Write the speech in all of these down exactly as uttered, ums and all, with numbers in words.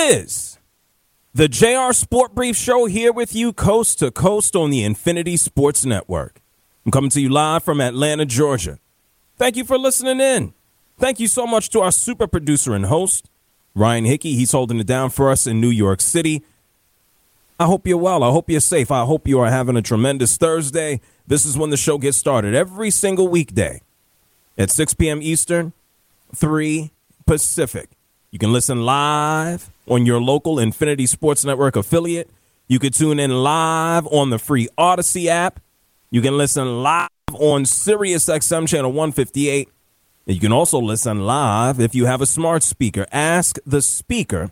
is the J R Sport Brief Show, here with you coast to coast on the Infinity Sports Network. I'm coming to you live from Atlanta, Georgia. Thank you for listening in. Thank you so much to our super producer and host, Ryan Hickey. He's holding it down for us in New York City. I hope you're well. I hope you're safe. I hope you are having a tremendous Thursday. This is when the show gets started every single weekday at six p.m. Eastern, three Pacific. You can listen live on your local Infinity Sports Network affiliate. You can tune in live on the free Odyssey app. You can listen live on Sirius X M channel one fifty-eight. And you can also listen live if you have a smart speaker. Ask the speaker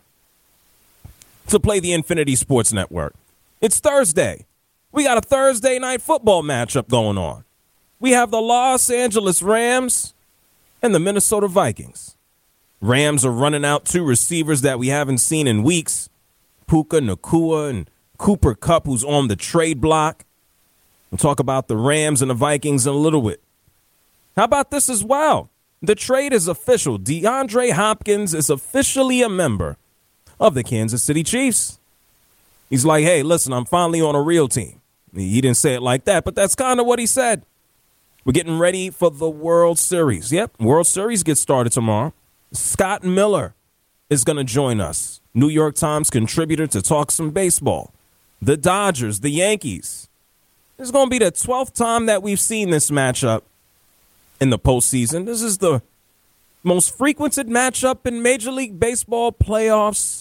to play the Infinity Sports Network. It's Thursday. We got a Thursday night football matchup going on. We have the Los Angeles Rams and the Minnesota Vikings. Rams are running out two receivers that we haven't seen in weeks, Puka Nacua and Cooper Kupp, who's on the trade block. We'll talk about the Rams and the Vikings in a little bit. How about this as well? The trade is official. DeAndre Hopkins is officially a member of the Kansas City Chiefs. He's like, hey, listen, I'm finally on a real team. He didn't say it like that, but that's kind of what he said. We're getting ready for the World Series. Yep, World Series gets started tomorrow. Scott Miller is going to join us, New York Times contributor, to talk some baseball. The Dodgers, the Yankees. This is going to be the twelfth time that we've seen this matchup in the postseason. This is the most frequented matchup in Major League Baseball playoffs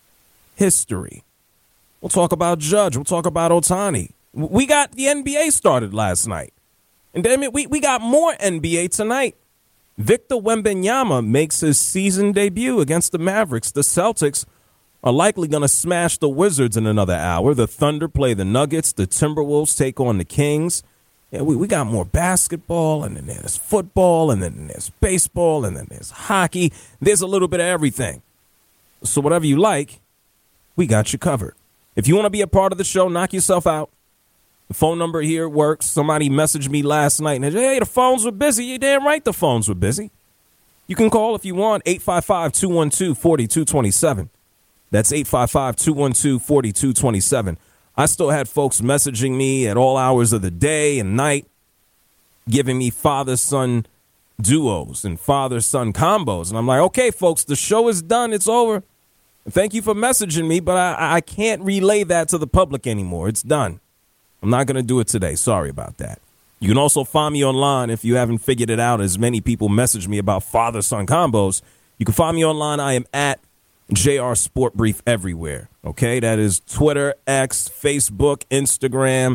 history. We'll talk about Judge. We'll talk about Ohtani. We got the N B A started last night. And damn it, we, we got more N B A tonight. Victor Wembanyama makes his season debut against the Mavericks. The Celtics are likely going to smash the Wizards in another hour. The Thunder play the Nuggets. The Timberwolves take on the Kings. Yeah, we, we got more basketball, and then there's football, and then there's baseball, and then there's hockey. There's a little bit of everything. So whatever you like, we got you covered. If you want to be a part of the show, knock yourself out. The phone number here works. Somebody messaged me last night and said, hey, the phones were busy. You're damn right the phones were busy. You can call if you want, eight five five, two one two, four two two seven. That's eight five five, two one two, four two two seven. I still had folks messaging me at all hours of the day and night, giving me father-son duos and father-son combos. And I'm like, okay, folks, the show is done. It's over. Thank you for messaging me, but I, I can't relay that to the public anymore. It's done. I'm not going to do it today. Sorry about that. You can also find me online if you haven't figured it out, as many people message me about father-son combos. You can find me online. I am at J R Sport Brief everywhere. Okay, that is Twitter, X, Facebook, Instagram.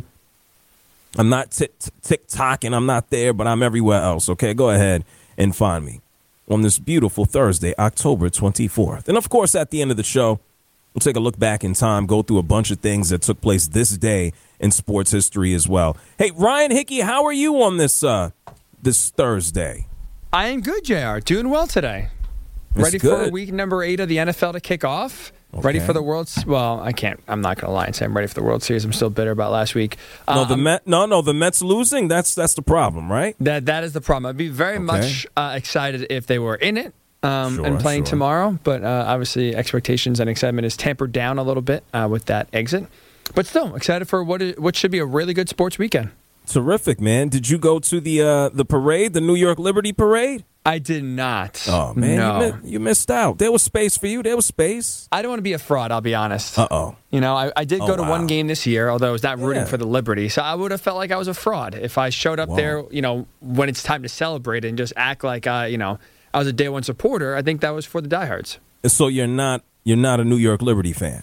I'm not t- t- TikTok and I'm not there, but I'm everywhere else. Okay, go ahead and find me on this beautiful Thursday, October twenty-fourth. And of course, at the end of the show, we'll take a look back in time, go through a bunch of things that took place this day in sports history as well. Hey, Ryan Hickey, how are you on this uh, this Thursday? I am good, J R. Doing well today. That's Ready good. for week number eight of the N F L to kick off. Okay. Ready for the World Series. Well, I can't. I'm not going to lie and say I'm ready for the World Series. I'm still bitter about last week. No, Um, the Met, no, no, the Mets losing. That's that's the problem, right? That that is the problem. I'd be very Okay. much uh, excited if they were in it um, Sure, and playing sure. tomorrow. But uh, obviously, expectations and excitement is tempered down a little bit uh, with that exit. But still, excited for what is, what should be a really good sports weekend. Terrific, man. Did you go to the uh, the parade, the New York Liberty Parade? I did not. Oh, man, no. you, mi- you missed out. There was space for you. There was space. I don't want to be a fraud, I'll be honest. Uh-oh. You know, I, I did Oh, go to wow. one game this year, although I was not rooting Yeah. for the Liberty. So I would have felt like I was a fraud if I showed up Whoa. there, you know, when it's time to celebrate and just act like, I, you know, I was a day one supporter. I think that was for the diehards. So you're not you're not a New York Liberty fan?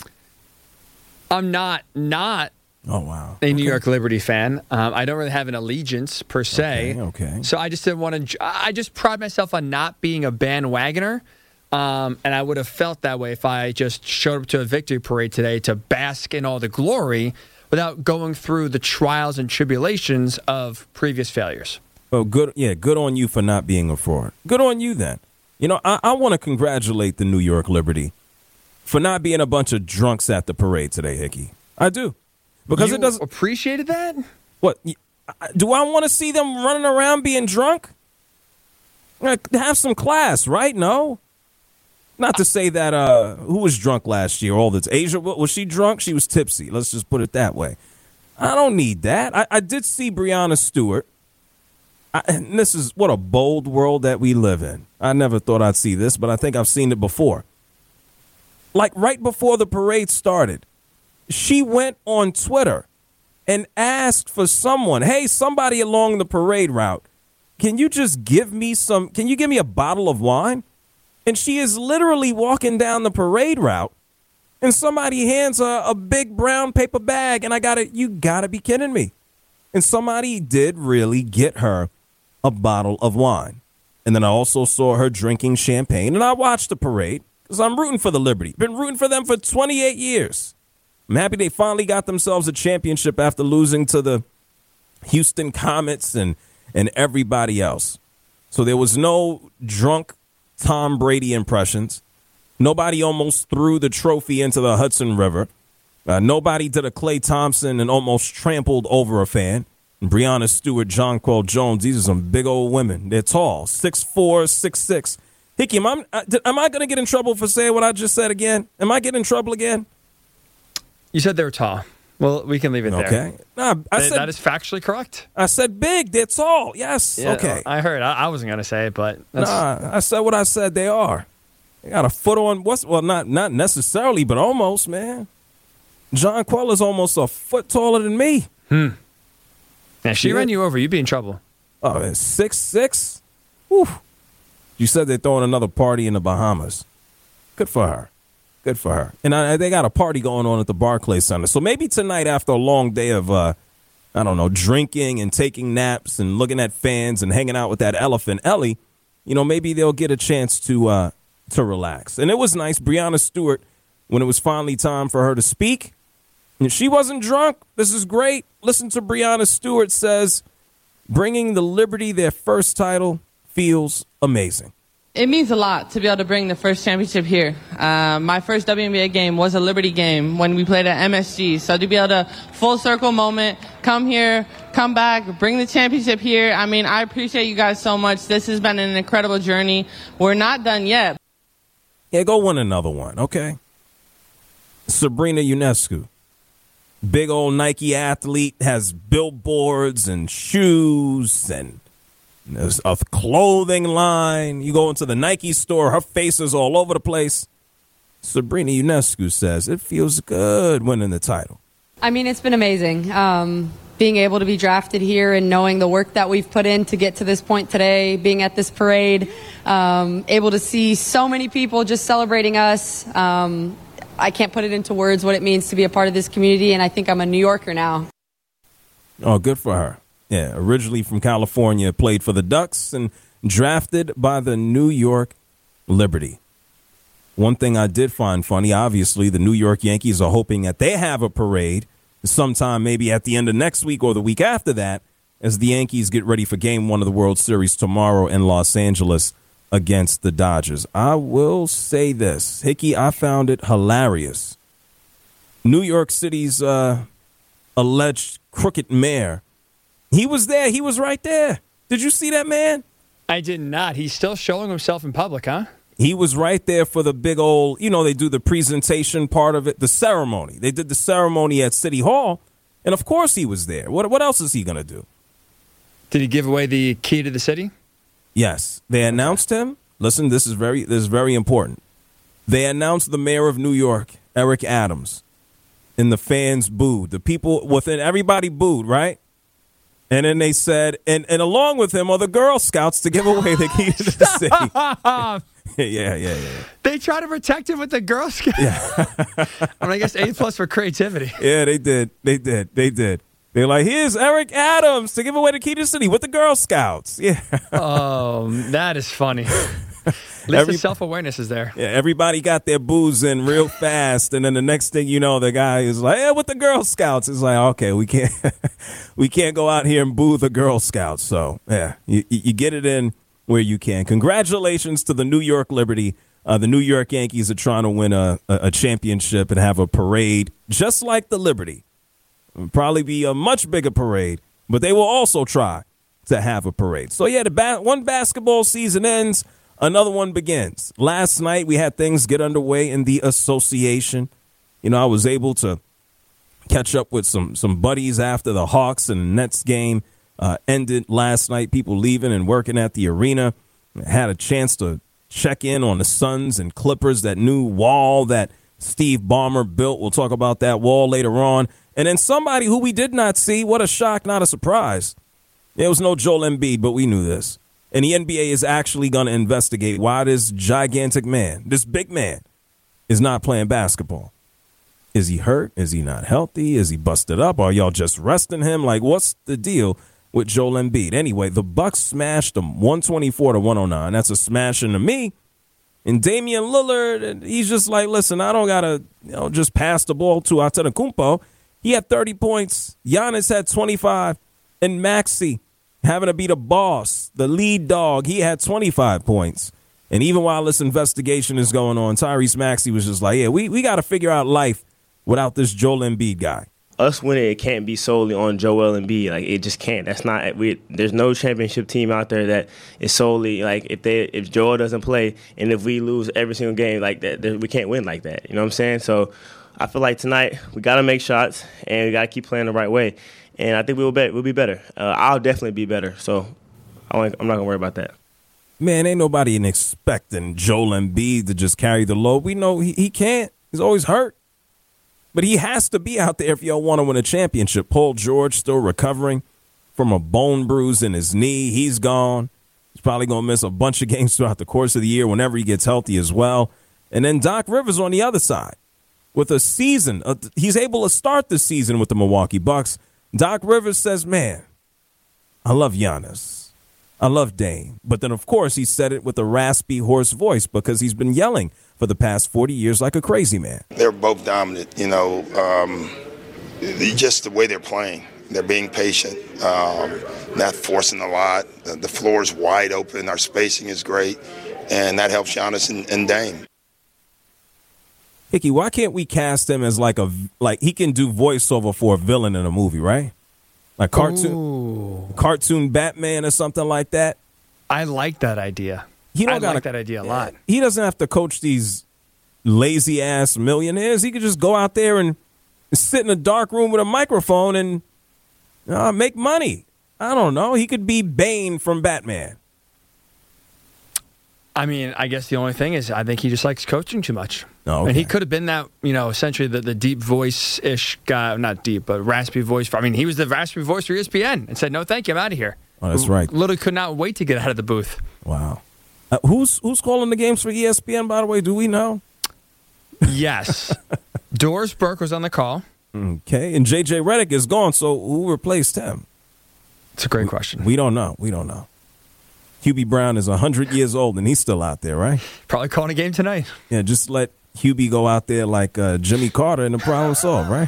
I'm not not Oh, wow. a New Okay. York Liberty fan. Um, I don't really have an allegiance per se. Okay, okay. So I just didn't want to. I just pride myself on not being a bandwagoner. Um, and I would have felt that way if I just showed up to a victory parade today to bask in all the glory without going through the trials and tribulations of previous failures. Well, good. Yeah, good on you for not being a fraud. Good on you then. You know, I, I want to congratulate the New York Liberty for not being a bunch of drunks at the parade today, Hickey. I do. Because you it doesn't. appreciated that? What? y- I- Do I want to see them running around being drunk? Like, have some class, right? No. Not to say that uh, who was drunk last year? All this Asia, was she drunk? She was tipsy. Let's just put it that way. I don't need that. I, I did see Breonna Stewart. I, and this is what a bold world that we live in. I never thought I'd see this, but I think I've seen it before. Like right before the parade started, she went on Twitter and asked for someone, hey, somebody along the parade route, can you just give me some, can you give me a bottle of wine? And she is literally walking down the parade route and somebody hands her a big brown paper bag. And I got to, you got to be kidding me. And somebody did really get her a bottle of wine. And then I also saw her drinking champagne. And I watched the parade because I'm rooting for the Liberty. Been rooting for them for twenty-eight years. I'm happy they finally got themselves a championship after losing to the Houston Comets and, and everybody else. So there was no drunk Tom Brady impressions. Nobody almost threw the trophy into the Hudson River. Uh, nobody did a Klay Thompson and almost trampled over a fan. Breonna Stewart, Jonquel Jones, these are some big old women. They're tall, six four, six six. Hickey, am I, am I going to get in trouble for saying what I just said again? Am I getting in trouble again? You said they were tall. Well, we can leave it there. Okay. Nah, I Th- said, that is factually correct. I said big. They're tall. Yes. Yeah, okay. I heard. I, I wasn't going to say it, but that's... Nah, I said what I said they are. They got a foot on, what's well, not not necessarily, but almost, man. Jonquel is almost a foot taller than me. Hmm. Now, she Yeah. ran you over. You'd be in trouble. Oh, and six six? Whew. You said they're throwing another party in the Bahamas. Good for her. Good for her. And I, they got a party going on at the Barclays Center. So maybe tonight after a long day of, uh, I don't know, drinking and taking naps and looking at fans and hanging out with that elephant, Ellie, you know, maybe they'll get a chance to uh, to relax. And it was nice. Breonna Stewart, when it was finally time for her to speak, and she wasn't drunk. This is great. Listen to Breonna Stewart says, bringing the Liberty their first title feels amazing. It means a lot to be able to bring the first championship here. Uh, my first W N B A game was a Liberty game when we played at M S G. So to be able to full circle moment, come here, come back, bring the championship here. I mean, I appreciate you guys so much. This has been an incredible journey. We're not done yet. Yeah, go win another one, okay? Sabrina Ionescu. Big old Nike athlete, has billboards and shoes and there's a clothing line. You go into the Nike store, her face is all over the place. Sabrina Ionescu says it feels good winning the title. I mean, it's been amazing. Um, being able to be drafted here and knowing the work that we've put in to get to this point today, being at this parade, um, able to see so many people just celebrating us. Um, I can't put it into words what it means to be a part of this community, and I think I'm a New Yorker now. Oh, good for her. Yeah, originally from California, played for the Ducks and drafted by the New York Liberty. One thing I did find funny, obviously, the New York Yankees are hoping that they have a parade sometime maybe at the end of next week or the week after that as the Yankees get ready for game one of the World Series tomorrow in Los Angeles against the Dodgers. I will say this, Hickey, I found it hilarious. New York City's uh, alleged crooked mayor, he was there. He was right there. Did you see that, man? I did not. He's still showing himself in public, huh? He was right there for the big old, you know, they do the presentation part of it, the ceremony. They did the ceremony at City Hall, and of course he was there. What, what else is he going to do? Did he give away the key to the city? Yes, they announced him. Listen, this is very this is very important. They announced the mayor of New York, Eric Adams, and the fans booed. The people within everybody booed, right? And then they said, and, and along with him are the Girl Scouts to give away the key to the city. yeah, yeah, yeah. They try to protect him with the Girl Scouts. Yeah. I mean, I guess A plus for creativity. Yeah, they did. They did. They did. They're like, here's Eric Adams to give away the key to the city with the Girl Scouts. Yeah. Oh, that is funny. At least Every, the self-awareness is there. Yeah, everybody got their booze in real fast, and then the next thing you know, the guy is like, "Yeah, with the Girl Scouts." It's like, okay, we can't, we can't go out here and boo the Girl Scouts. So, yeah, you, you get it in where you can. Congratulations to the New York Liberty. Uh, the New York Yankees are trying to win a, a, a championship and have a parade just like the Liberty. It'll probably be a much bigger parade, but they will also try to have a parade. So, yeah, the ba- one basketball season ends. another one begins. Last night we had things get underway in the association. You know, I was able to catch up with some some buddies after the Hawks and Nets game uh, ended last night. People leaving and working at the arena. I had a chance to check in on the Suns and Clippers, that new wall that Steve Ballmer built. We'll talk about that wall later on. And then somebody who we did not see, what a shock, not a surprise. There was no Joel Embiid, but we knew this. And the N B A is actually going to investigate why this gigantic man, this big man, is not playing basketball. Is he hurt? Is he not healthy? Is he busted up? Are y'all just resting him? Like, what's the deal with Joel Embiid? Anyway, the Bucks smashed them one twenty-four to one oh nine. That's a smashing to me. And Damian Lillard, he's just like, listen, I don't got to you know, just pass the ball to Antetokounmpo. He had thirty points. Giannis had twenty-five. And Maxey, having to be the boss, the lead dog, he had twenty-five points. And even while this investigation is going on, Tyrese Maxey was just like, yeah, we, we got to figure out life without this Joel Embiid guy. Us winning, it can't be solely on Joel Embiid. Like, it just can't. That's not. We, there's no championship team out there that is solely like if they if Joel doesn't play and if we lose every single game like that, we can't win like that. You know what I'm saying? So I feel like tonight we got to make shots and we got to keep playing the right way. And I think we'll be we'll be better. Uh, I'll definitely be better. So I I'm not gonna worry about that. Man, ain't nobody expecting Joel Embiid to just carry the load. We know he, he can't. He's always hurt. But he has to be out there if y'all want to win a championship. Paul George still recovering from a bone bruise in his knee. He's gone. He's probably going to miss a bunch of games throughout the course of the year whenever he gets healthy as well. And then Doc Rivers on the other side with a season. Uh, he's able to start the season with the Milwaukee Bucks. Doc Rivers says, man, I love Giannis. I love Dame. But then, of course, he said it with a raspy, hoarse voice because he's been yelling for the past forty years like a crazy man. They're both dominant, you know, um, just the way they're playing. They're being patient, um, not forcing a lot. The floor is wide open. Our spacing is great, and that helps Giannis and, and Dame. Hickey, why can't we cast him as like a like he can do voiceover for a villain in a movie, right? Like cartoon, Ooh. cartoon Batman or something like that. I like that idea. He don't I gotta, like that idea a lot. He doesn't have to coach these lazy ass millionaires. He could just go out there and sit in a dark room with a microphone and uh, make money. I don't know. He could be Bane from Batman. I mean, I guess the only thing is I think he just likes coaching too much. Oh, okay. And he could have been that, you know, essentially the, the deep voice-ish guy. Not deep, but raspy voice. For, I mean, he was the raspy voice for E S P N and said, no, thank you, I'm out of here. Oh, that's right. Literally could not wait to get out of the booth. Wow. Uh, who's who's calling the games for E S P N, by the way? Do we know? Yes. Doris Burke was on the call. Okay. And J J Redick is gone, so who replaced him? It's a great question. We don't know. We don't know. Hubie Brown is one hundred years old, and he's still out there, right? Probably calling a game tonight. Yeah, just let Hubie go out there like uh, Jimmy Carter and the problem solved, right?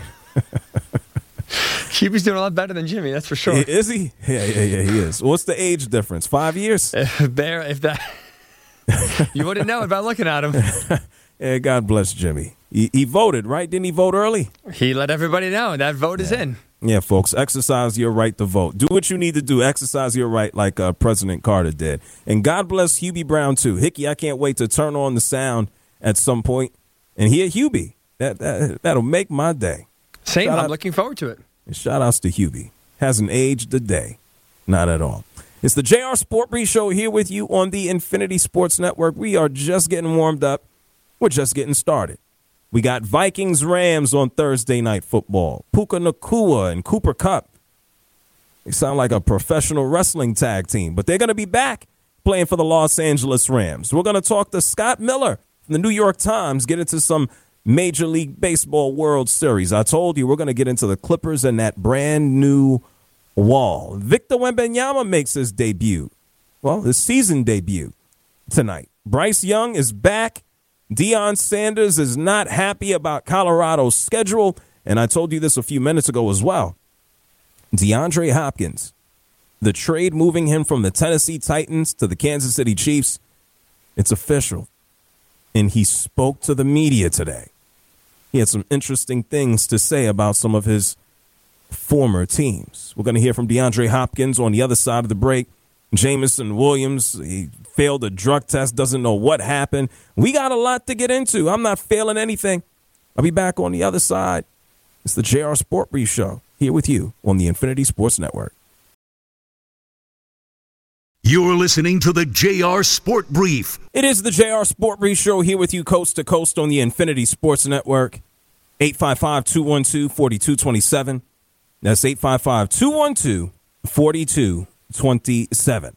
Hubie's doing a lot better than Jimmy, that's for sure. Is he? Yeah, yeah, yeah, he is. What's the age difference? Five years? If, there, if that, you wouldn't know it by looking at him. Yeah, God bless Jimmy. He, he voted, right? Didn't he vote early? He let everybody know that vote yeah. is in. Yeah, folks, exercise your right to vote. Do what you need to do. Exercise your right like uh, President Carter did. And God bless Hubie Brown, too. Hickey, I can't wait to turn on the sound at some point and hear Hubie. That, that, that'll make my day. Same. Shout I'm out, looking forward to it. Shout outs to Hubie. Hasn't aged a day. Not at all. It's the J R Sport Brief Show here with you on the Infinity Sports Network. We are just getting warmed up. We're just getting started. We got Vikings-Rams on Thursday Night Football. Puka Nacua and Cooper Kupp. They sound like a professional wrestling tag team, but they're going to be back playing for the Los Angeles Rams. We're going to talk to Scott Miller from the New York Times, get into some Major League Baseball World Series. I told you we're going to get into the Clippers and that brand new wall. Victor Wembanyama makes his debut. Well, his season debut tonight. Bryce Young is back. Deion Sanders is not happy about Colorado's schedule, and I told you this a few minutes ago as well. DeAndre Hopkins, the trade moving him from the Tennessee Titans to the Kansas City Chiefs, it's official. And he spoke to the media today. He had some interesting things to say about some of his former teams. We're going to hear from DeAndre Hopkins on the other side of the break. Jamison Williams, he failed a drug test, doesn't know what happened. We got a lot to get into. I'm not failing anything. I'll be back on the other side. It's the J R Sport Brief Show here with you on the Infinity Sports Network. You're listening to the J R Sport Brief. It is the J R Sport Brief Show here with you coast to coast on the Infinity Sports Network. eight five five, two one two, four two two seven. That's eight five five, two one two, four two two seven.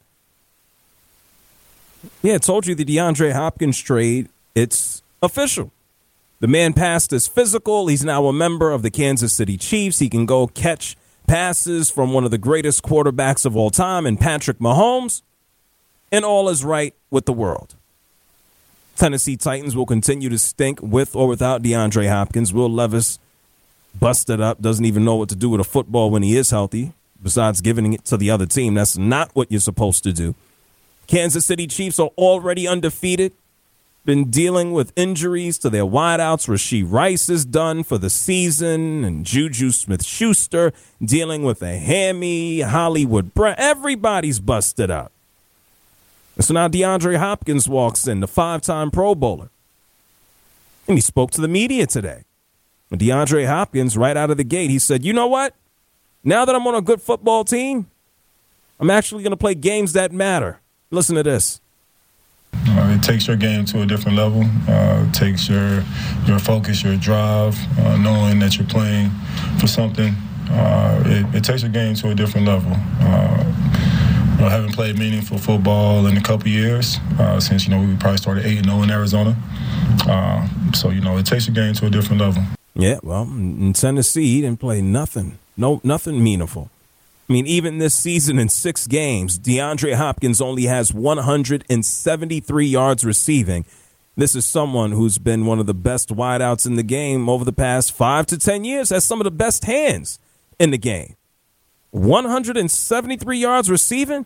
Yeah, I told you the DeAndre Hopkins trade, it's official. The man passed his physical. He's now a member of the Kansas City Chiefs. He can go catch passes from one of the greatest quarterbacks of all time in Patrick Mahomes. And all is right with the world. Tennessee Titans will continue to stink with or without DeAndre Hopkins. Will Levis busted up, doesn't even know what to do with a football when he is healthy, besides giving it to the other team. That's not what you're supposed to do. Kansas City Chiefs are already undefeated. Been dealing with injuries to their wideouts. Rashee Rice is done for the season, and Juju Smith-Schuster dealing with a hammy. Hollywood Brown. Everybody's busted up. And so now DeAndre Hopkins walks in, the five-time Pro Bowler. And he spoke to the media today. And DeAndre Hopkins, right out of the gate, he said, you know what? Now that I'm on a good football team, I'm actually going to play games that matter. Listen to this. Uh, it takes your game to a different level. Uh, it takes your your focus, your drive, uh, knowing that you're playing for something. Uh, it, it takes your game to a different level. Uh, you know, I haven't played meaningful football in a couple years uh, since, you know, we probably started eight and oh in Arizona. Uh, so, you know, it takes your game to a different level. Yeah, well, in Tennessee, he didn't play nothing. No, nothing meaningful. I mean, even this season in six games, DeAndre Hopkins only has one hundred seventy-three yards receiving. This is someone who's been one of the best wideouts in the game over the past five to ten years, has some of the best hands in the game. one hundred seventy-three yards receiving?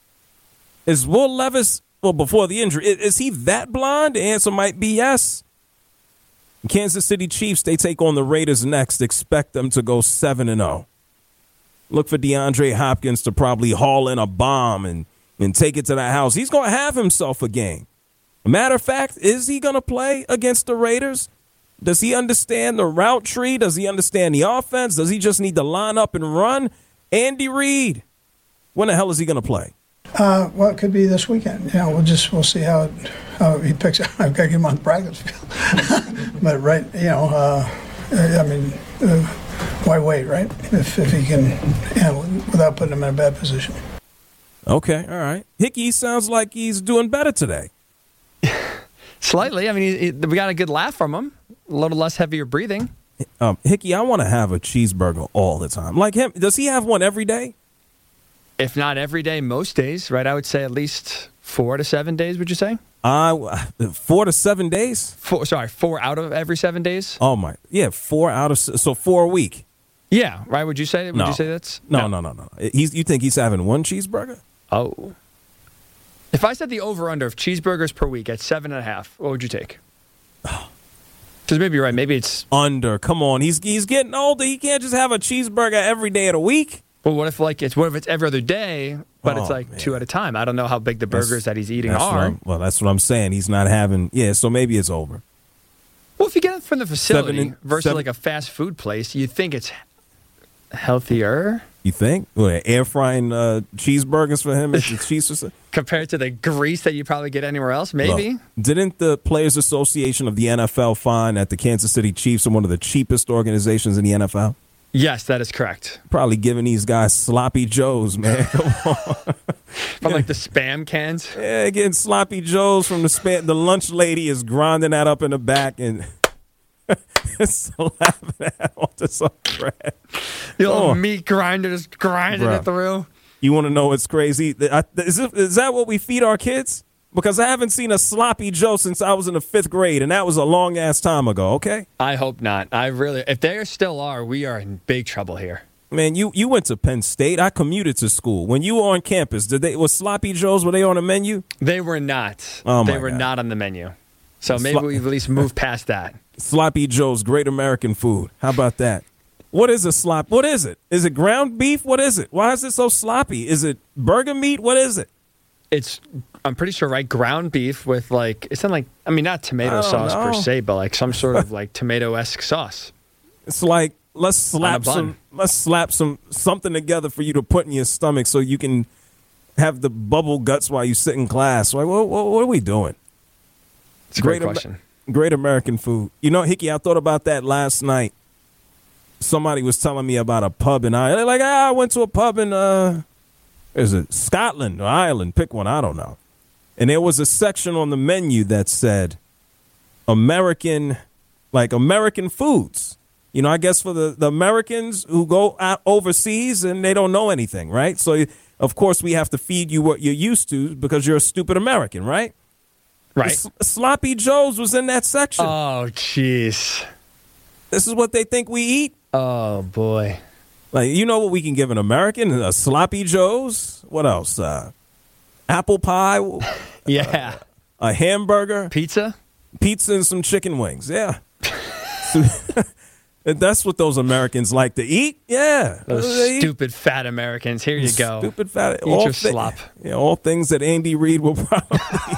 Is Will Levis, well, before the injury, is he that blind? The answer might be yes. Kansas City Chiefs, they take on the Raiders next. Expect them to go seven and oh. Look for DeAndre Hopkins to probably haul in a bomb and, and take it to the house. He's going to have himself a game. Matter of fact, is he going to play against the Raiders? Does he understand the route tree? Does he understand the offense? Does he just need to line up and run? Andy Reid, when the hell is he going to play? Uh, well, it could be this weekend. You know, we'll just we'll see how, it, how he picks it. I've got to get him on the practice field. But right, you know, uh, I mean, uh, why wait, right? If if he can handle it without putting him in a bad position. Okay, all right. Hickey sounds like he's doing better today. Slightly. I mean, he, he, we got a good laugh from him. A little less heavier breathing. Um, Hickey, I want to have a cheeseburger all the time. Like him, does he have one every day? If not every day, most days, right? I would say at least four to seven days, would you say? Uh, four to seven days? Four, sorry, four out of every seven days? Oh, my. Yeah, four out of, so four a week. Yeah, right? Would you say, would no. you say that's? No, no, no, no. no. He's, you think he's having one cheeseburger? Oh. If I said the over-under of cheeseburgers per week at seven and a half, what would you take? Because maybe you're right. Maybe it's under. Come on, he's he's getting older. He can't just have a cheeseburger every day of the week. Well, what if like it's what if it's every other day, but oh, it's like man. two at a time? I don't know how big the burgers that's, that he's eating that's are. Well, that's what I'm saying. He's not having. Yeah, so maybe it's over. Well, if you get it from the facility seven, versus seven, like a fast food place, you think it's healthier. You think? Well, air frying uh, cheeseburgers for him is the cheese compared to the grease that you probably get anywhere else? Maybe. Look, didn't the Players Association of the N F L find that the Kansas City Chiefs are one of the cheapest organizations in the N F L? Yes, that is correct. Probably giving these guys sloppy joes, man. Come on. From like the Spam cans? Yeah, getting sloppy joes from the spam. The lunch lady is grinding that up in the back and slapping that onto some bread. The old meat grinder just grinding Bruh. it through. You want to know what's crazy? Is, it, is that what we feed our kids? Because I haven't seen a sloppy Joe since I was in the fifth grade, and that was a long-ass time ago, okay? I hope not. I really, if they still are, we are in big trouble here. Man, you, you went to Penn State. I commuted to school. When you were on campus, did they was sloppy Joes, were they on the menu? They were not. Oh my They were God. not on the menu. So maybe Slo- we've at least moved past that. Sloppy Joe's great American food. How about that? What is a slop? What is it? Is it ground beef? What is it? Why is it so sloppy? Is it burger meat? What is it? It's, I'm pretty sure, right? Ground beef with like, it's not like, I mean, not tomato I don't sauce know. per se, but like some sort of like tomato-esque sauce. It's like, let's slap bun. some, let's slap some something together for you to put in your stomach so you can have the bubble guts while you sit in class. Like, what, what, what are we doing? It's a great Great Am- question. Great American food. You know, Hickey, I thought about that last night. Somebody was telling me about a pub in Ireland. Like, ah, I went to a pub in, uh, is it Scotland or Ireland? Pick one. I don't know. And there was a section on the menu that said American, like American foods. You know, I guess for the, the Americans who go out overseas and they don't know anything, right? So, of course, we have to feed you what you're used to because you're a stupid American, right? Right. S- Sloppy Joe's was in that section. Oh, jeez. This is what they think we eat. Oh, boy. Like, you know what we can give an American? A Sloppy Joe's? What else? Uh, apple pie? Yeah. Uh, a hamburger? Pizza? Pizza and some chicken wings. Yeah. And that's what those Americans like to eat. Yeah. Those They eat. stupid fat Americans. Here you go. Stupid fat. Eat your slop. Yeah, all things that Andy Reid will probably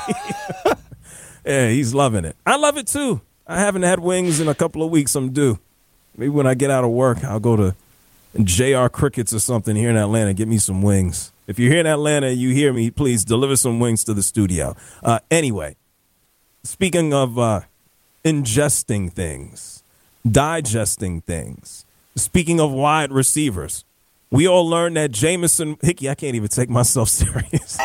Yeah, he's loving it. I love it, too. I haven't had wings in a couple of weeks. I'm due. Maybe when I get out of work, I'll go to J R Crickets or something here in Atlanta. Get me some wings. If you're here in Atlanta and you hear me, please deliver some wings to the studio. Uh, anyway, speaking of uh, ingesting things, digesting things, speaking of wide receivers, we all learned that Jameson Hickey, I can't even take myself serious.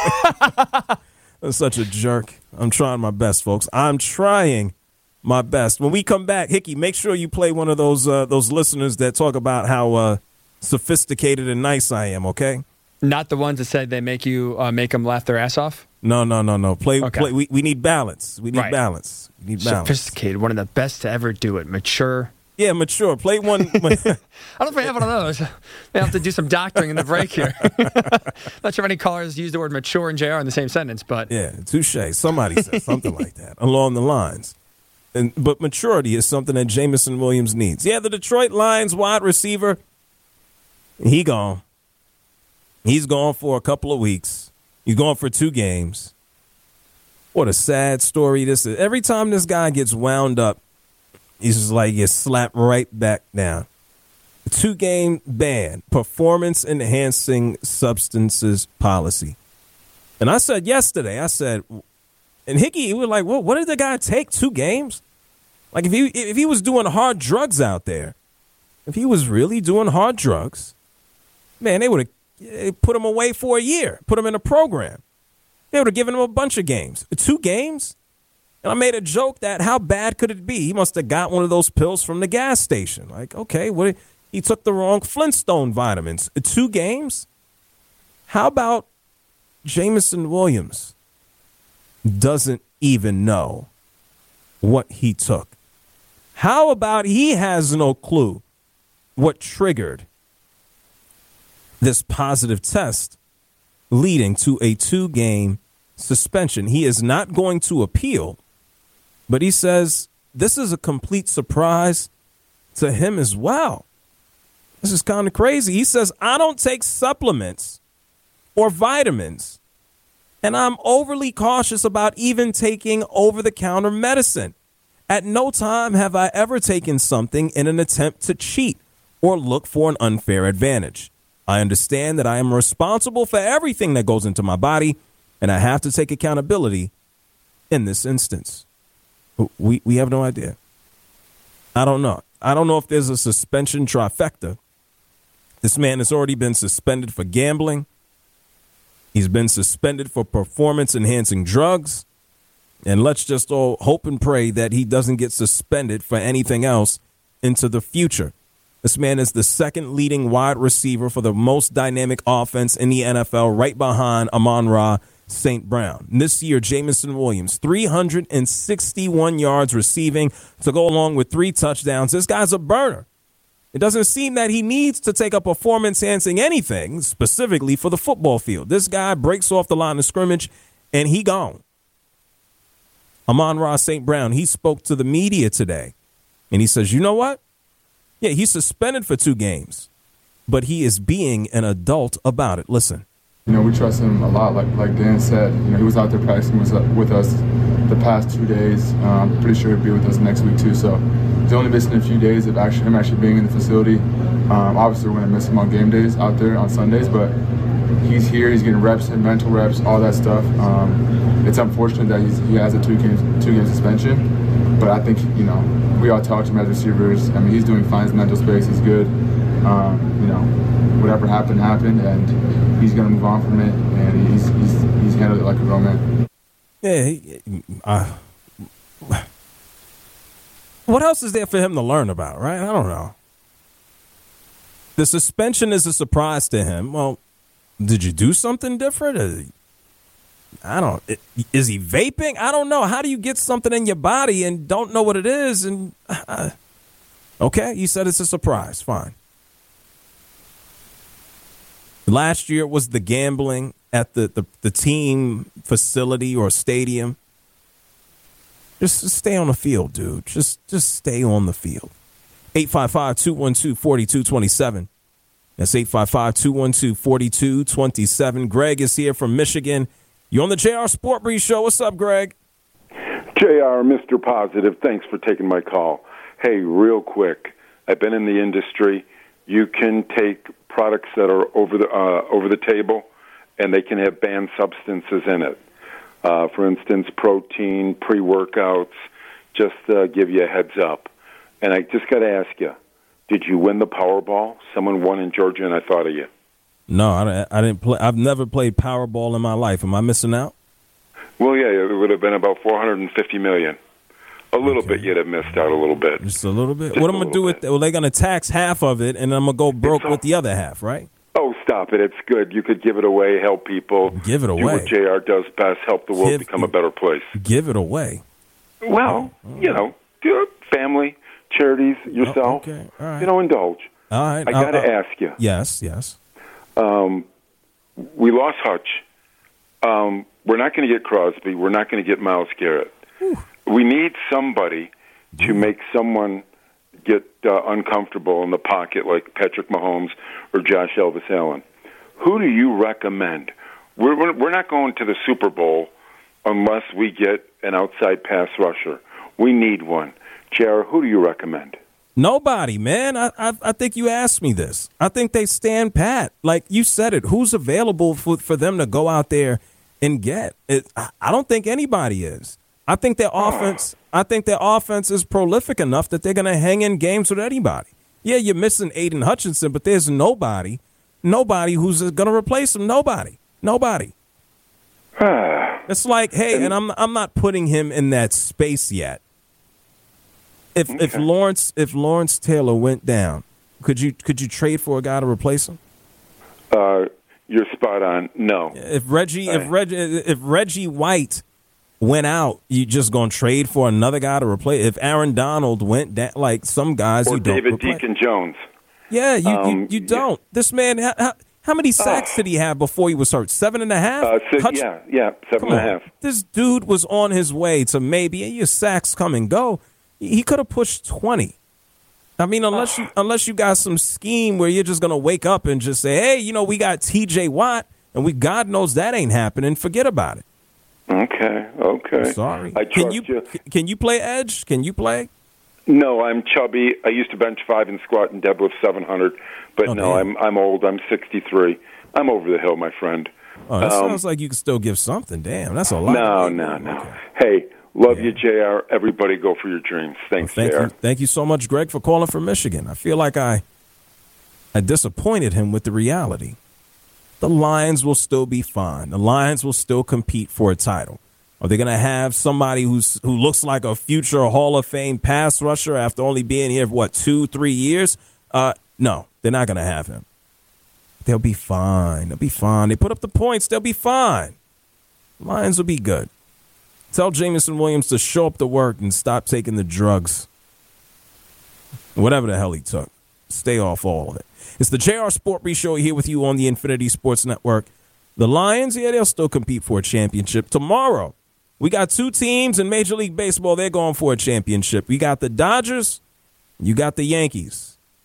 I'm such a jerk. I'm trying my best, folks. I'm trying my best. When we come back, Hickey, make sure you play one of those uh, those listeners that talk about how uh, sophisticated and nice I am, okay? Not the ones that said they make you uh, make them laugh their ass off? No, no, no, no. Play, Okay. play. We, we need balance. We need Right. balance. We need balance. Sophisticated. One of the best to ever do it. Mature. Yeah, mature. Play one. I don't know if I have one of those. I have to do some doctoring in the break here. Not sure if any callers use the word mature and J R in the same sentence, but Yeah, touche. Somebody said something like that along the lines. And but maturity is something that Jameson Williams needs. Yeah, the Detroit Lions wide receiver, he gone. He's gone for a couple of weeks. He's gone for two games. What a sad story this is. Every time this guy gets wound up, he's just like gets slapped right back down. Two-game ban, performance-enhancing substances policy. And I said yesterday, I said, and Hickey, he was like, well, what did the guy take? Two games? Like, if he if he was doing hard drugs out there, if he was really doing hard drugs, man, they would have put him away for a year, put him in a program. They would have given him a bunch of games. Two games? And I made a joke that how bad could it be? He must have got one of those pills from the gas station. Like, okay, what? He took the wrong Flintstone vitamins. Two games? How about Jameson Williams doesn't even know what he took? How about he has no clue what triggered this positive test leading to a two-game suspension? He is not going to appeal, but he says this is a complete surprise to him as well. This is kind of crazy. He says, I don't take supplements or vitamins, and I'm overly cautious about even taking over-the-counter medicine. At no time have I ever taken something in an attempt to cheat or look for an unfair advantage. I understand that I am responsible for everything that goes into my body, and I have to take accountability in this instance. We we have no idea. I don't know. I don't know if there's a suspension trifecta. This man has already been suspended for gambling. He's been suspended for performance-enhancing drugs. And let's just all hope and pray that he doesn't get suspended for anything else into the future. This man is the second leading wide receiver for the most dynamic offense in the N F L, right behind Amon-Ra Saint Brown. And this year, Jameson Williams, three hundred sixty-one yards receiving to go along with three touchdowns. This guy's a burner. It doesn't seem that he needs to take a performance-enhancing anything specifically for the football field. This guy breaks off the line of scrimmage, and he gone. Amon-Ra Saint Brown, he spoke to the media today, and he says, you know what? Yeah, he's suspended for two games, but he is being an adult about it. Listen. You know, we trust him a lot. Like like Dan said, you know, he was out there practicing with, with us the past two days. Uh, I'm pretty sure he'll be with us next week too. So he's only missing a few days of actually him actually being in the facility. Um, obviously, we're going to miss him on game days out there on Sundays, but he's here. He's getting reps and mental reps, all that stuff. Um, it's unfortunate that he's, he has a two game two game suspension, but I think, you know, we all talk to him as receivers. I mean, he's doing fine. His mental space is good. Um, you know, whatever happened, happened, and he's going to move on from it, and he's he's he's handled it like a grown man. Yeah. He, uh, what else is there for him to learn about, right? I don't know. The suspension is a surprise to him. Well, did you do something different? I don't. Is he vaping? I don't know. How do you get something in your body and don't know what it is? And uh, okay, you said it's a surprise. Fine. Last year it was the gambling at the, the, the team facility or stadium. Just, just stay on the field, dude. Just just stay on the field. eight five five, two one two, four two two seven. That's eight five five, two one two, four two two seven. Greg is here from Michigan. You're on the J R Sport Brief Show. What's up, Greg? J R, Mister Positive, thanks for taking my call. Hey, real quick, I've been in the industry. You can take products that are over the uh, over the table, and they can have banned substances in it. Uh, for instance, protein, pre-workouts, just uh, give you a heads up. And I just got to ask you, did you win the Powerball? Someone won in Georgia, and I thought of you. No, I, I didn't play. I've never played Powerball in my life. Am I missing out? Well, yeah, it would have been about four hundred fifty million dollars. A little okay. bit, you'd have missed out a little bit. Just a little bit? Just what am I going to do with it? Well, they're going to tax half of it, and I'm going to go broke with the other half, right? Oh, stop it. It's good. You could give it away, help people. Give it away. Do what J R does best, help the world give, become a better place. Give it away. Well, oh, you know, family, charities, yourself. Oh, okay. All right. You know, indulge. All right. I got to uh, ask you. Yes, yes. Um, we lost Hutch. Um, we're not going to get Crosby. We're not going to get Myles Garrett. Whew. We need somebody to make someone get uh, uncomfortable in the pocket like Patrick Mahomes or Josh Elvis Allen. Who do you recommend? We're, we're, we're not going to the Super Bowl unless we get an outside pass rusher. We need one. J R, who do you recommend? Nobody, man. I, I I think you asked me this. I think they stand pat. Like you said it. Who's available for, for them to go out there and get? It, I, I don't think anybody is. I think their offense I think their offense is prolific enough that they're going to hang in games with anybody. Yeah, you're missing Aiden Hutchinson, but there's nobody, nobody who's going to replace him. Nobody. Nobody. It's like, hey, and I'm I'm not putting him in that space yet. If okay. if Lawrence if Lawrence Taylor went down, could you could you trade for a guy to replace him? Uh, you're spot on. No. If Reggie if Reggie if Reggie White went out, you just gonna trade for another guy to replace? If Aaron Donald went down, like some guys, or you don't David replace. Deacon Jones. Yeah, you um, you, you don't. Yeah. This man, how, how many sacks uh, did he have before he was hurt? Seven and a half. Uh, six, Hutch- yeah, yeah, seven Come and a half. On. This dude was on his way to maybe your sacks come and go. He could have pushed twenty. I mean, unless you unless you got some scheme where you're just gonna wake up and just say, hey, you know, we got T J Watt, and we God knows that ain't happening. Forget about it. Okay, okay. I'm sorry. I trust can you, you. Can you play edge? Can you play? No, I'm chubby. I used to bench five and squat and deadlift seven hundred, but oh, no, damn. I'm I'm old. I'm sixty-three. I'm over the hill, my friend. Oh, that um, sounds like you can still give something. Damn, that's a lot. No, no, no. Okay. Hey, love yeah. you, J R. Everybody go for your dreams. Thanks, well, thank J R. You, thank you so much, Greg, for calling from Michigan. I feel like I, I disappointed him with the reality. The Lions will still be fine. The Lions will still compete for a title. Are they going to have somebody who's who looks like a future Hall of Fame pass rusher after only being here for, what, two, three years? Uh, no, they're not going to have him. They'll be fine. They'll be fine. They put up the points. They'll be fine. Lions will be good. Tell Jameson Williams to show up to work and stop taking the drugs. Whatever the hell he took. Stay off all of it. It's the J R Sport Brief Show here with you on the Infinity Sports Network. The Lions, yeah, they'll still compete for a championship. Tomorrow, we got two teams in Major League Baseball. They're going for a championship. We got the Dodgers. You got the Yankees.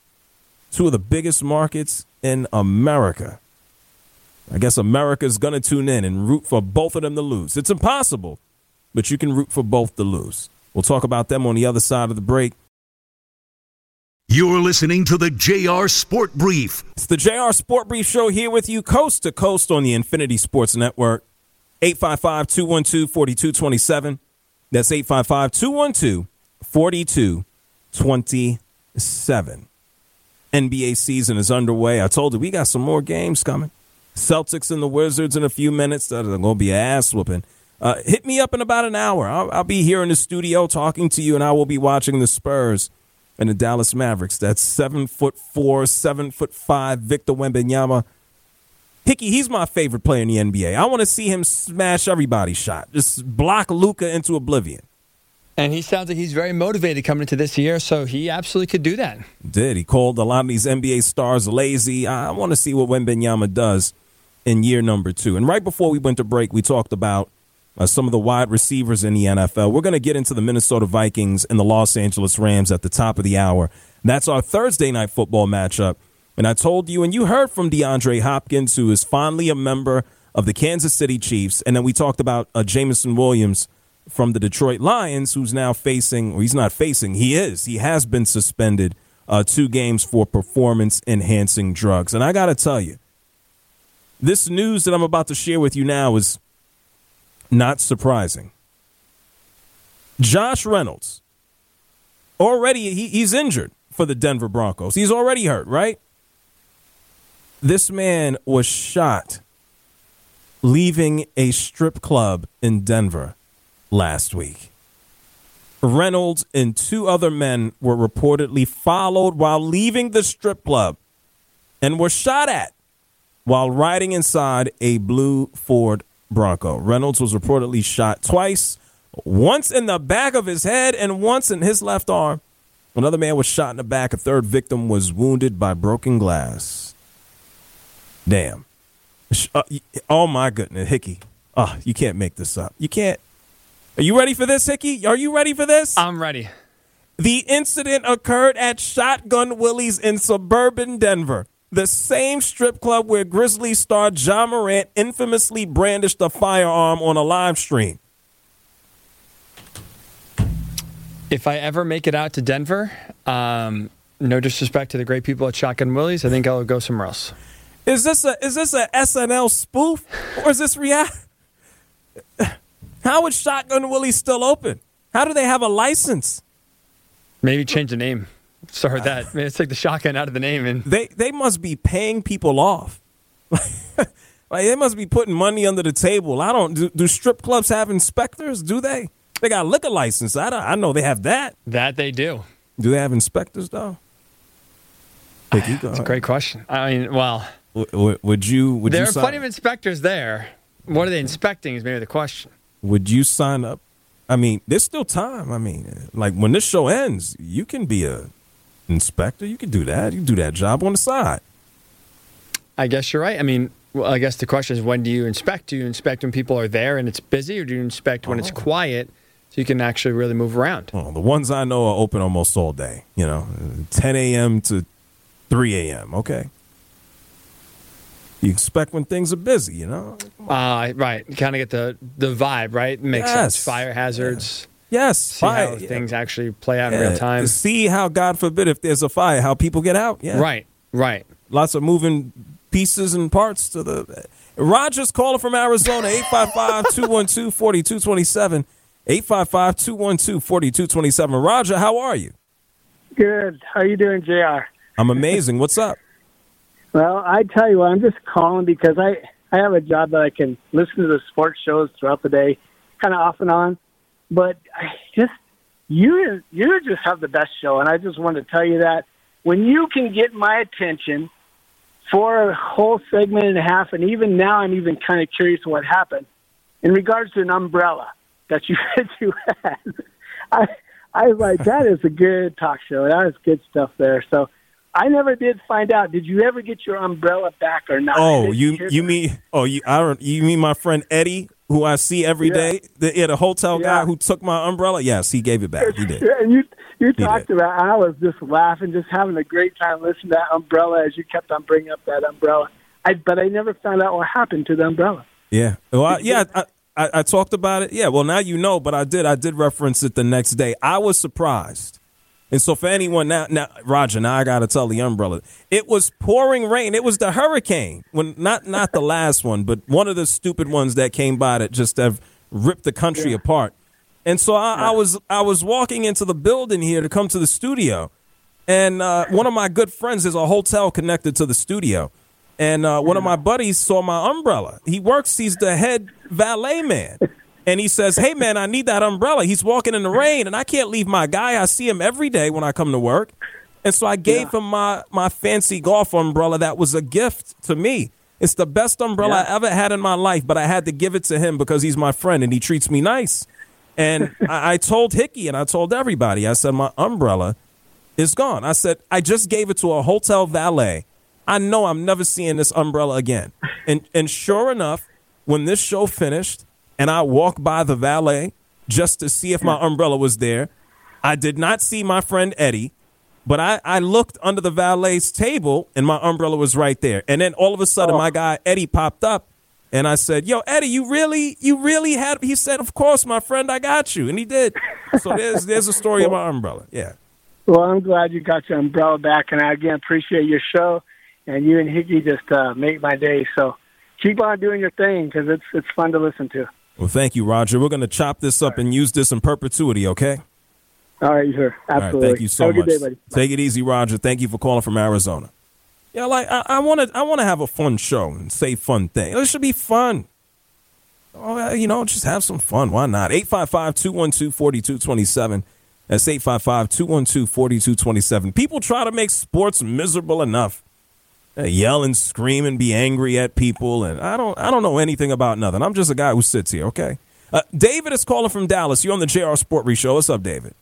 two of the biggest markets in America. I guess America's going to tune in and root for both of them to lose. It's impossible, but you can root for both to lose. We'll talk about them on the other side of the break. You're listening to the J R Sport Brief. It's the J R Sport Brief Show here with you coast to coast on the Infinity Sports Network. eight five five, two one two, four two two seven. That's eight five five, two one two, four two two seven. N B A season is underway. I told you we got some more games coming. Celtics and the Wizards in a few minutes. That's going to be an ass whooping. Uh, hit me up in about an hour. I'll, I'll be here in the studio talking to you, and I will be watching the Spurs and the Dallas Mavericks. That's seven foot four, seven foot five Victor Wembanyama. Hickey, he's my favorite player in the N B A. I want to see him smash everybody's shot. Just block Luka into oblivion. And he sounds like he's very motivated coming into this year, so he absolutely could do that. Did. He called a lot of these N B A stars lazy. I want to see what Wembanyama does in year number two. And right before we went to break, we talked about uh, some of the wide receivers in the N F L. We're going to get into the Minnesota Vikings and the Los Angeles Rams at the top of the hour. That's our Thursday night football matchup. And I told you, and you heard from DeAndre Hopkins, who is finally a member of the Kansas City Chiefs. And then we talked about uh, Jameson Williams from the Detroit Lions, who's now facing, or he's not facing, he is. He has been suspended uh, two games for performance-enhancing drugs. And I got to tell you, this news that I'm about to share with you now is not surprising. Josh Reynolds, already he, he's injured for the Denver Broncos. He's already hurt, right? This man was shot leaving a strip club in Denver last week. Reynolds and two other men were reportedly followed while leaving the strip club and were shot at while riding inside a blue Ford Bronco. Reynolds was reportedly shot twice, once in the back of his head and once in his left arm. Another man was shot in the back. A third victim was wounded by broken glass. Damn. Uh, oh, my goodness, Hickey. Oh, you can't make this up. You can't. Are you ready for this, Hickey? Are you ready for this? I'm ready. The incident occurred at Shotgun Willie's in suburban Denver, the same strip club where Grizzlies star Ja Morant infamously brandished a firearm on a live stream. If I ever make it out to Denver, um, no disrespect to the great people at Shotgun Willie's, I think I'll go somewhere else. Is this a is this a S N L spoof or is this reality? How is Shotgun Willie's still open? How do they have a license? Maybe change the name. Sorry, that. Maybe let's take the shotgun out of the name. And they they must be paying people off. Like they must be putting money under the table. I don't do, do strip clubs have inspectors? Do they? They got a liquor license. I don't, I know they have that. That they do. Do they have inspectors though? That's a great question. I mean, well, w- would you? Would there you are sign- plenty of inspectors there. What are they inspecting? Is maybe the question. Would you sign up? I mean, there's still time. I mean, like when this show ends, you can be a inspector. You can do that. You can do that job on the side. I guess you're right. I mean, well, I guess the question is, when do you inspect? Do you inspect when people are there and it's busy, or do you inspect when oh. it's quiet so you can actually really move around? Oh, the ones I know are open almost all day. You know, ten a.m. to three a.m. Okay. You expect when things are busy, you know? Uh, right. You kind of get the, the vibe, right? Makes yes. sense. Fire hazards. Yeah. Yes. See fire. how things actually play out yeah. in real time. See how, God forbid, if there's a fire, how people get out. Yeah. Right. Right. Lots of moving pieces and parts to the... Roger's calling from Arizona, eight five five, two one two, four two two seven. eight five five, two one two, four two two seven. Roger, how are you? Good. How you doing, J R? I'm amazing. What's up? Well, I tell you what, I'm just calling because I, I have a job that I can listen to the sports shows throughout the day, kind of off and on. But I just you you just have the best show, and I just wanted to tell you that when you can get my attention for a whole segment and a half, and even now I'm even kind of curious what happened in regards to an umbrella that you that you had. I I was like, that is a good talk show. That is good stuff there. So I never did find out. Did you ever get your umbrella back or not? Oh, you you mean oh you I don't you mean my friend Eddie, who I see every Yeah. day, the, yeah, the hotel Yeah. guy who took my umbrella? Yes, he gave it back. He did. And you you He talked about. I was just laughing, just having a great time listening to that umbrella as you kept on bringing up that umbrella. I but I never found out what happened to the umbrella. Yeah. Well, I, yeah, I, I, I talked about it. Yeah. Well, now you know, but I did. I did reference it the next day. I was surprised. And so for anyone now, now Roger, now I got to tell the umbrella. It was pouring rain. It was the hurricane. When not not the last one, but one of the stupid ones that came by that just have ripped the country Yeah. apart. And so I, I was I was walking into the building here to come to the studio. And uh, one of my good friends, there's a hotel connected to the studio. And uh, one of my buddies saw my umbrella. He works, he's the head valet man. And he says, hey, man, I need that umbrella. He's walking in the rain, and I can't leave my guy. I see him every day when I come to work. And so I gave Yeah. him my, my fancy golf umbrella that was a gift to me. It's the best umbrella Yeah. I ever had in my life, but I had to give it to him because he's my friend and he treats me nice. And I, I told Hickey and I told everybody, I said, my umbrella is gone. I said, I just gave it to a hotel valet. I know I'm never seeing this umbrella again. And and sure enough, when this show finished and I walked by the valet just to see if my umbrella was there, I did not see my friend Eddie, but I, I looked under the valet's table and my umbrella was right there. And then all of a sudden, Oh. my guy Eddie popped up and I said, yo, Eddie, you really, you really had, he said, of course, my friend, I got you. And he did. So there's, there's a story of my umbrella. Yeah. Well, I'm glad you got your umbrella back, and I again appreciate your show. And you and Hickey just uh, make my day. So keep on doing your thing because it's it's fun to listen to. Well, thank you, Roger. We're going to chop this up and use this in perpetuity, okay? All right, sure. Absolutely. All right, thank you so Have a much. good day, buddy. Take it easy, Roger. Thank you for calling from Arizona. Yeah, like I want to, I want to have a fun show and say fun things. It should be fun. Oh, you know, just have some fun. Why not? eight five five, two one two, four two two seven. That's eight five five, two one two, four two two seven. People try to make sports miserable enough. They yell and scream and be angry at people, and I don't, I don't know anything about nothing. I'm just a guy who sits here. Okay. Uh, David is calling from Dallas. You're on the J R Sport Brief Show. What's up, David?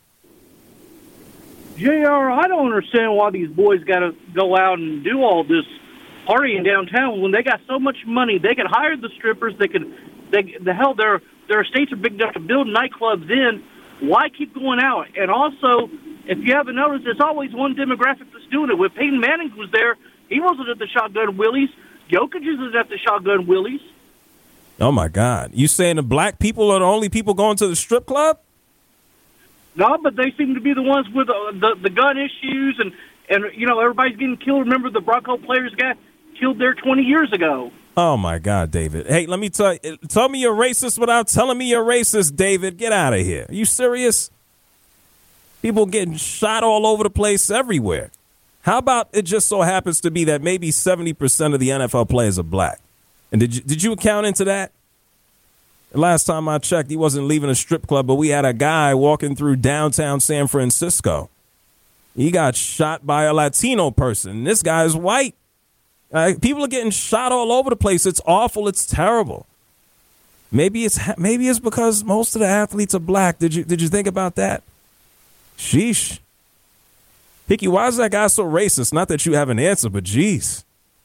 J R, I don't understand why these boys got to go out and do all this partying downtown when they got so much money. They could hire the strippers. They could, they, the hell, their their estates are big enough to build nightclubs in. Why keep going out? And also, if you haven't noticed, there's always one demographic that's doing it. When Peyton Manning was there, he wasn't at the Shotgun Willies. Jokic isn't at the Shotgun Willies. Oh, my God. You saying the black people are the only people going to the strip club? No, but they seem to be the ones with uh, the the gun issues, and, and you know, everybody's getting killed. Remember the Bronco players got killed there twenty years ago. Oh, my God, David. Hey, let me tell you. Tell me you're racist without telling me you're racist, David. Get out of here. Are you serious? People getting shot all over the place everywhere. How about it just so happens to be that maybe seventy percent of the N F L players are black? And did you, did you account into that? The last time I checked, he wasn't leaving a strip club, but we had a guy walking through downtown San Francisco. He got shot by a Latino person. This guy is white. Uh, people are getting shot all over the place. It's awful. It's terrible. Maybe it's maybe it's because most of the athletes are black. Did you did you think about that? Sheesh. Hickey, why is that guy so racist? Not that you have an answer, but geez.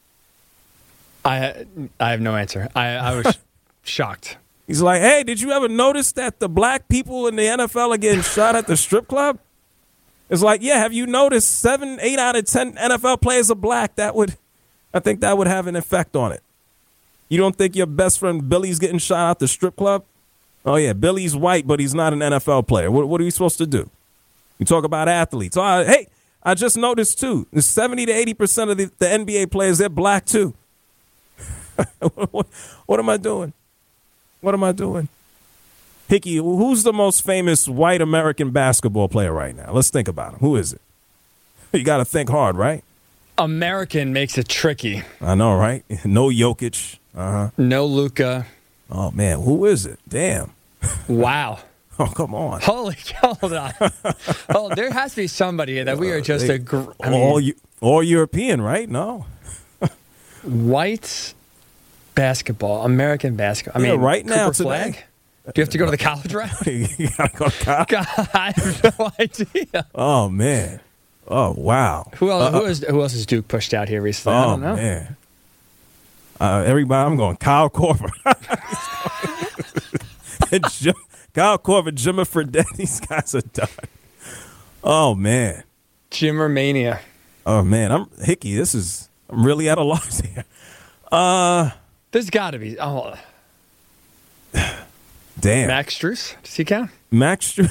I I have no answer. I, I was shocked. He's like, hey, did you ever notice that the black people in the N F L are getting shot at the strip club? It's like, yeah, have you noticed seven, eight out of ten N F L players are black? That would, I think that would have an effect on it. You don't think your best friend Billy's getting shot at the strip club? Oh, yeah, Billy's white, but he's not an N F L player. What, what are we supposed to do? You talk about athletes. Oh, hey, I just noticed, too, the seventy to eighty percent of the, the N B A players, they're black, too. what, what am I doing? What am I doing? Hickey, who's the most famous white American basketball player right now? Let's think about him. Who is it? You got to think hard, right? American makes it tricky. I know, right? No Jokic. Uh-huh. No Luka. Oh, man. Who is it? Damn. Wow. Oh, come on. Holy cow. Hold on. Oh, there has to be somebody that we are just Uh, they, a gr- I mean, all, all European, right? No. white basketball, American basketball. I Yeah, mean, right now Cooper today. Flag? Do you have to go to the college route? You gotta go to college. God, I have no idea. Oh, man. Oh, wow. Who else, Uh, who, is, who else has Duke pushed out here recently? I Oh, don't know. man. Uh, everybody, I'm going Kyle Korver. Jim, Kyle Korver, Jimmy Fredette, these guys are done. Oh, man. Jimmer Mania. Oh, man. I'm Hickey, this is, I'm really at a loss here. Uh, There's got to be. Oh, damn. Max Strus. Does he count? Max Strus.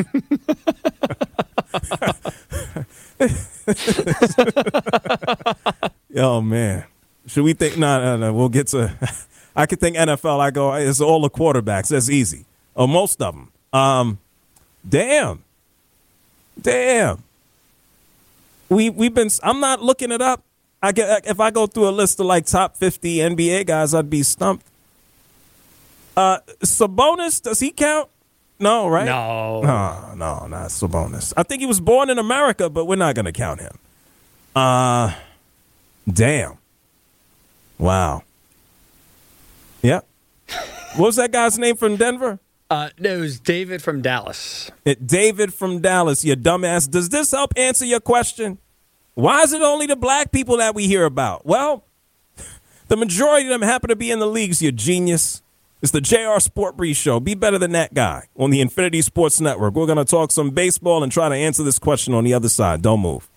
Oh, man. Should we think? No, no, no. We'll get to. I could think N F L. I go, it's all the quarterbacks. That's easy. Or most of them. Um, damn. Damn. We, we've been. I'm not looking it up. I get, if I go through a list of like top fifty N B A guys, I'd be stumped. Uh, Sabonis, does he count? No, right? No. No, no, not Sabonis. I think he was born in America, but we're not going to count him. Uh, damn. Wow. Yep. What was that guy's name from Denver? Uh, it was David from Dallas. It, David from Dallas, you dumbass. Does this help answer your question? Why is it only the black people that we hear about? Well, the majority of them happen to be in the leagues, you genius. It's the J R Sport Brief Show. Be better than that guy on the Infinity Sports Network. We're going to talk some baseball and try to answer this question on the other side. Don't move.